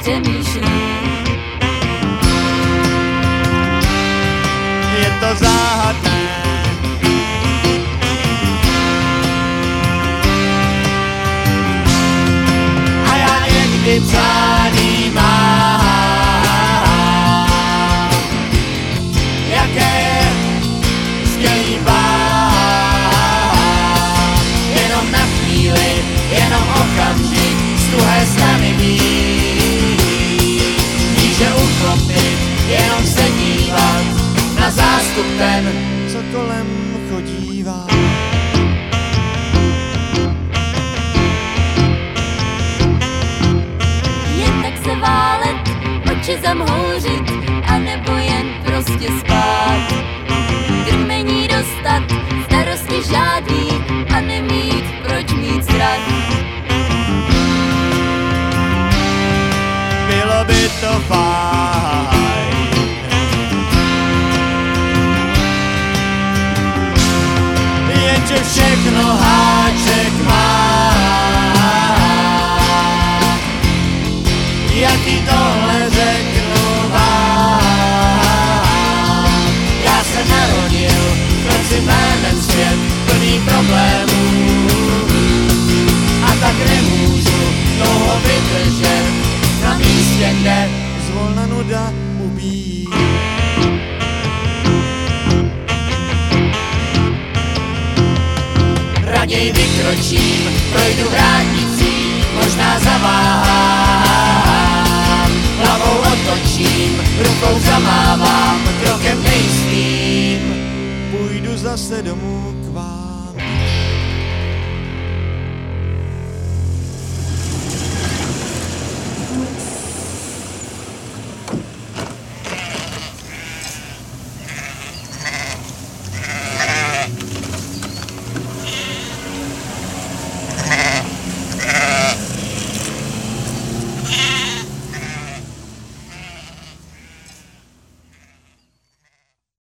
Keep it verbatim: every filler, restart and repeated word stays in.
přemýšlí. Je to záhadné. A já někdy přání mám, jaké je skvělý vám. Jenom na chvíli, jenom okamžik z druhé strany mít. Níže uchopit, jenom se dívat na zástup ten, co kolem chodívá. Jen tak se válet, oči zamhouřit, anebo jen prostě spát. Krmení dostat, starosti žádný a nemít proč mít strach. Bylo by to fajn, jenže všechno háček má. Jak ti tohle řeknu vám? Já se narodil, proč si jménem svět plný problémů. A tak nemůžu dlouho vydržet na místě, kde zvolna nuda ubíjí. Raději vykročím, projdu vrátnicí, možná zaváhám. Hlavou otočím, rukou zamávám, krokem nejistým půjdu zase domů k vám.